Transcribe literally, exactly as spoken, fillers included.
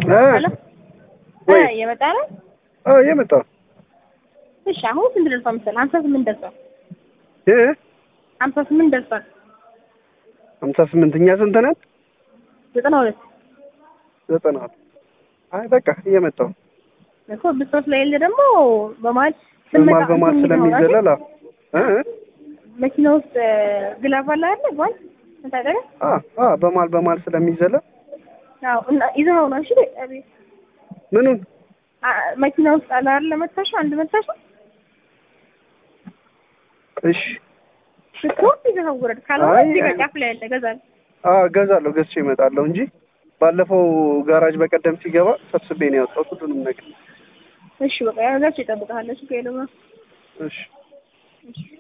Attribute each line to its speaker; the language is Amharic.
Speaker 1: ሄሎ
Speaker 2: ወይ
Speaker 1: እየመጣ ነው?
Speaker 2: አዎ እየመጣሁ።
Speaker 1: እሺ አሁን ስንት ደርሷል መሰለህ? ሀምሳ ስምንት ደርሷል።
Speaker 2: እ
Speaker 1: ሀምሳ ስምንት ደርሷል።
Speaker 2: ሀምሳ ስምንት እኛ ስንት ነን?
Speaker 1: ዘጠና ሁለት
Speaker 2: ዘጠና። አይ በቃ እየመጣሁ
Speaker 1: እኮ ብሶት ላይ የለ ደግሞ በመሀል
Speaker 2: በማል በማል ስለሚዘለል እ
Speaker 1: መኪና ውስጥ ግላቭ አለ አይደል? ባል ታደረ
Speaker 2: አ አ በማል በማል ስለሚዘለል
Speaker 1: አዎ። እና ይዘው ነው እሺ። አቤት
Speaker 2: ምኑን
Speaker 1: መኪና ውስጥ አለ አይደል? መታሻ አንድ መታሻ
Speaker 2: እሺ
Speaker 1: ስፖርት ይዘው ወረድ ካልሆነ እዚህ ጋር ጫፍ ላይ ያለ ገዛል።
Speaker 2: አዎ ገዛለሁ፣ ገዝቼ እመጣለሁ እንጂ ባለፈው ጋራጅ በቀደም ሲገባ ሰብስቤ ነው ያወጣሁት ሁሉንም ነገር።
Speaker 1: እሺ በቃ ያው ገዝቼ እጠብቅሃለሁ። እሺ ከሄደማ
Speaker 2: እሺ
Speaker 1: እሺ